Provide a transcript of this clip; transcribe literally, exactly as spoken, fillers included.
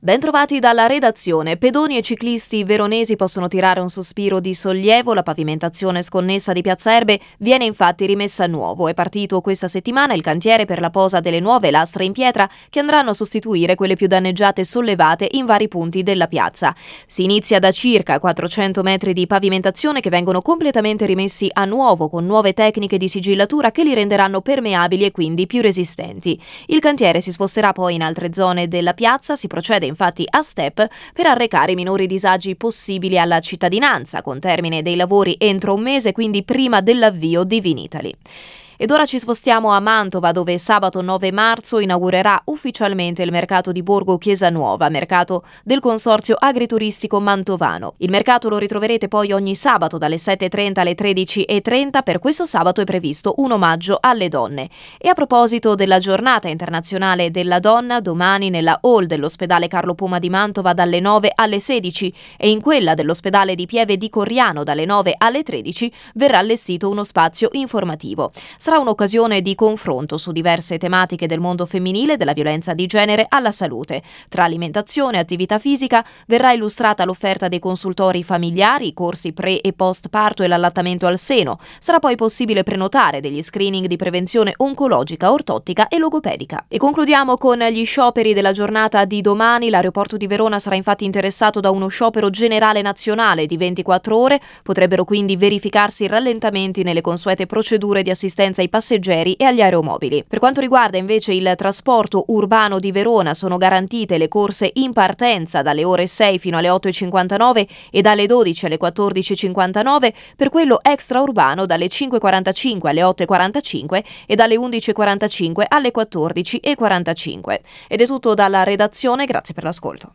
Bentrovati dalla redazione. Pedoni e ciclisti veronesi possono tirare un sospiro di sollievo. La pavimentazione sconnessa di Piazza Erbe viene infatti rimessa a nuovo. È partito questa settimana il cantiere per la posa delle nuove lastre in pietra che andranno a sostituire quelle più danneggiate sollevate in vari punti della piazza. Si inizia da circa quattrocento metri di pavimentazione che vengono completamente rimessi a nuovo con nuove tecniche di sigillatura che li renderanno permeabili e quindi più resistenti. Il cantiere si sposterà poi in altre zone della piazza. Si procede infatti a step per arrecare i minori disagi possibili alla cittadinanza, con termine dei lavori entro un mese, quindi prima dell'avvio di Vinitaly. Ed ora ci spostiamo a Mantova, dove sabato nove marzo inaugurerà ufficialmente il mercato di Borgo Chiesa Nuova, mercato del Consorzio Agrituristico Mantovano. Il mercato lo ritroverete poi ogni sabato dalle sette e trenta alle tredici e trenta. Per questo sabato è previsto un omaggio alle donne. E a proposito della giornata internazionale della donna, domani nella hall dell'ospedale Carlo Poma di Mantova dalle nove alle sedici e in quella dell'ospedale di Pieve di Coriano dalle nove alle tredici verrà allestito uno spazio informativo. Sarà un'occasione di confronto su diverse tematiche del mondo femminile, dalla violenza di genere alla salute. Tra alimentazione e attività fisica verrà illustrata l'offerta dei consultori familiari, i corsi pre- e post parto e l'allattamento al seno. Sarà poi possibile prenotare degli screening di prevenzione oncologica, ortottica e logopedica. E concludiamo con gli scioperi della giornata di domani. L'aeroporto di Verona sarà infatti interessato da uno sciopero generale nazionale di ventiquattro ore. Potrebbero quindi verificarsi rallentamenti nelle consuete procedure di assistenza ai passeggeri e agli aeromobili. Per quanto riguarda invece il trasporto urbano di Verona, sono garantite le corse in partenza dalle ore sei fino alle otto e cinquantanove e dalle dodici alle quattordici e cinquantanove, per quello extraurbano dalle cinque e quarantacinque alle otto e quarantacinque e dalle undici e quarantacinque alle quattordici e quarantacinque. Ed è tutto dalla redazione, grazie per l'ascolto.